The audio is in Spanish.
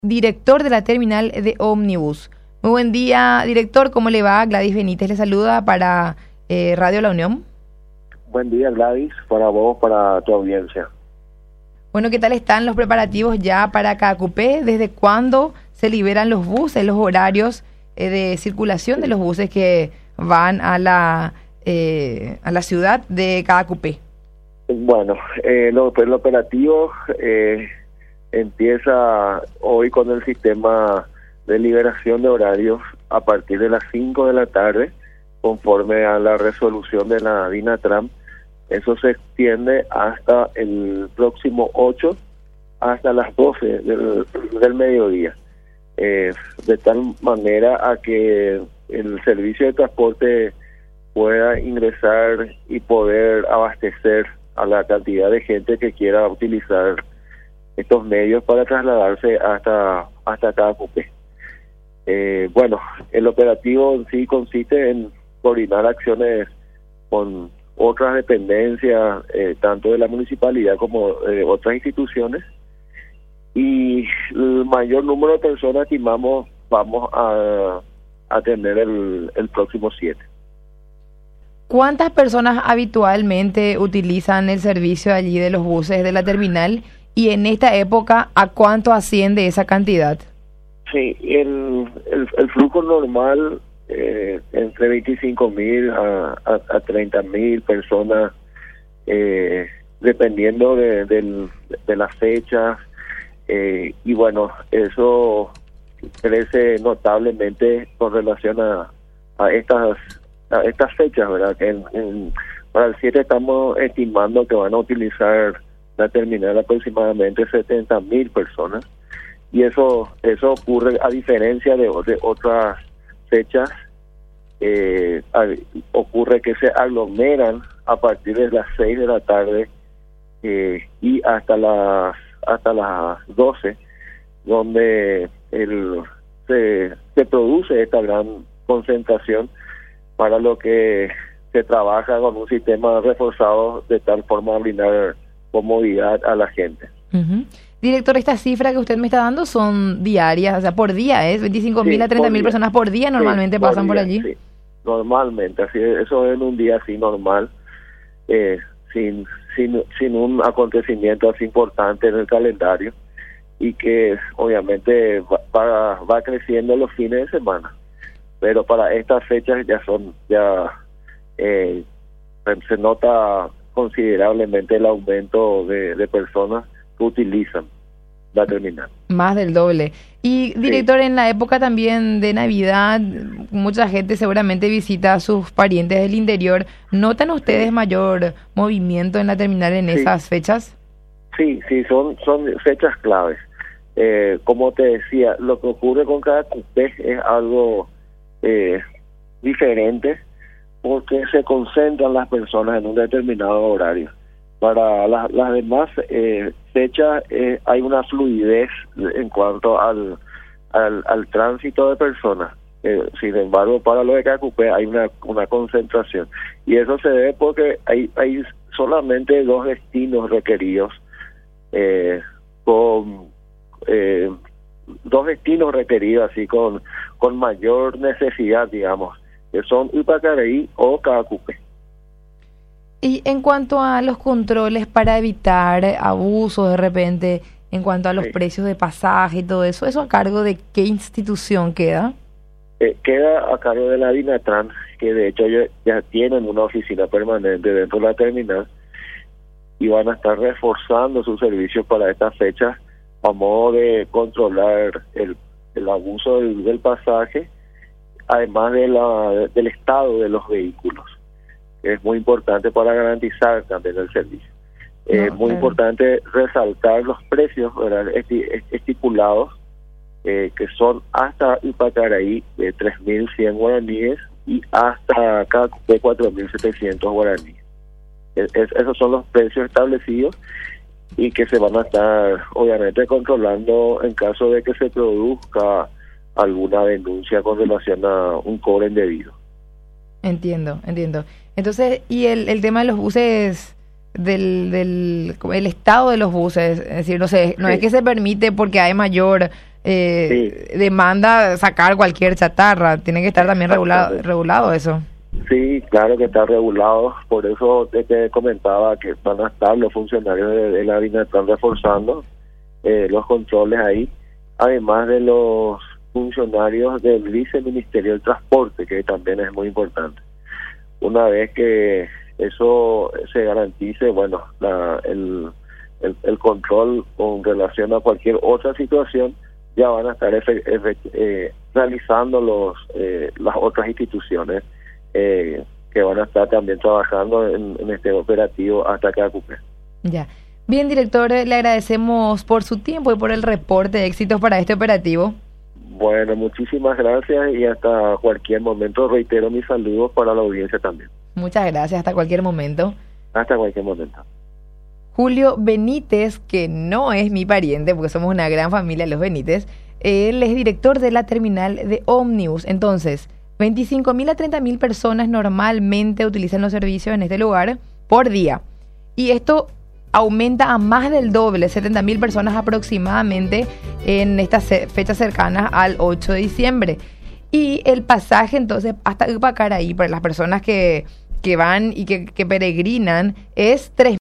director de la terminal de ómnibus. Muy buen día, director. ¿Cómo le va? Gladys Benítez le saluda para Radio La Unión. Buen día, Gladys, para vos, para tu audiencia. Bueno, ¿qué tal están los preparativos ya para Caacupé? ¿Desde cuándo se liberan los buses, los horarios de circulación de los buses que van a la ciudad de Caacupé? Bueno, el operativo empieza hoy con el sistema de liberación de horarios a partir de las 5 de la tarde, conforme a la resolución de la DINATRAN. Eso se extiende hasta el próximo 8, hasta las 12 del mediodía, de tal manera a que el servicio de transporte pueda ingresar y poder abastecer a la cantidad de gente que quiera utilizar estos medios para trasladarse hasta Caacupé. Bueno, el operativo en sí consiste en coordinar acciones con otras dependencias, tanto de la municipalidad como de otras instituciones, y el mayor número de personas estimamos vamos a tener el próximo 7. ¿Cuántas personas habitualmente utilizan el servicio allí de los buses de la terminal? Y en esta época, ¿a cuánto asciende esa cantidad? Sí, el flujo normal entre 25.000 a 30.000 personas, dependiendo de las fechas, y bueno, eso crece notablemente con relación a estas fechas, ¿verdad? Para el 7 estamos estimando que van a utilizar la terminal aproximadamente 70.000 personas, y eso ocurre a diferencia de otras fechas. Ocurre que se aglomeran a partir de las 6 de la tarde y hasta las 12, donde se produce esta gran concentración, para lo que se trabaja con un sistema reforzado de tal forma a brindar comodidad a la gente. Uh-huh. Director, esta cifra que usted me está dando son diarias, o sea, por día, ¿es? 25.000 a 30.000 personas por día normalmente pasan por allí. Sí, normalmente, así, eso es en un día así normal, sin un acontecimiento así importante en el calendario, y que obviamente va creciendo los fines de semana, pero para estas fechas se nota considerablemente el aumento de personas que utilizan la terminal. Más del doble. Y director, sí, en la época también de Navidad, mucha gente seguramente visita a sus parientes del interior. ¿Notan ustedes mayor movimiento en la terminal en esas fechas? Sí, son fechas claves. Como te decía, lo que ocurre con Caacupé es algo diferente, porque se concentran las personas en un determinado horario. Para las demás fechas hay una fluidez en cuanto al tránsito de personas. Sin embargo, para lo de Caacupé hay una concentración, y eso se debe porque hay solamente 2 destinos requeridos, así con mayor necesidad, digamos, que son Ipacaraí o Caacupé. Y en cuanto a los controles para evitar abusos de repente, en cuanto a los precios de pasaje y todo eso, ¿eso a cargo de qué institución queda? Queda a cargo de la DINATRAN, que de hecho ya tienen una oficina permanente dentro de la terminal, y van a estar reforzando sus servicios para estas fechas a modo de controlar el abuso del pasaje, además del estado de los vehículos. Es muy importante para garantizar también el servicio. Muy importante resaltar los precios, ¿verdad?, estipulados, que son hasta Ipacaraí de 3.100 guaraníes y hasta Caacupé 4.700 guaraníes. Esos son los precios establecidos, y que se van a estar obviamente controlando en caso de que se produzca alguna denuncia con relación a un cobro indebido. Entiendo. Entonces, y el tema de los buses, el estado de los buses, es decir, no sé, no es que se permite porque hay mayor demanda sacar cualquier chatarra. Tiene que estar también regulado eso. Sí, claro que está regulado, por eso te comentaba que van a estar los funcionarios de la DINATRAN reforzando los controles ahí, además de los funcionarios del Viceministerio del Transporte, que también es muy importante. Una vez que eso se garantice, bueno, el control con relación a cualquier otra situación, ya van a estar realizando las otras instituciones que van a estar también trabajando en este operativo hasta KQP. Ya. Bien, director, le agradecemos por su tiempo y por el reporte de éxitos para este operativo. Bueno, muchísimas gracias y hasta cualquier momento. Reitero mis saludos para la audiencia también. Muchas gracias, hasta cualquier momento. Hasta cualquier momento. Julio Benítez, que no es mi pariente, porque somos una gran familia los Benítez, él es director de la terminal de Ómnibus. Entonces, 25.000 a 30.000 personas normalmente utilizan los servicios en este lugar por día. Y esto aumenta a más del doble, 70.000 personas aproximadamente en estas fechas cercanas al 8 de diciembre. Y el pasaje entonces hasta Upacaraí para las personas que van y que peregrinan es 3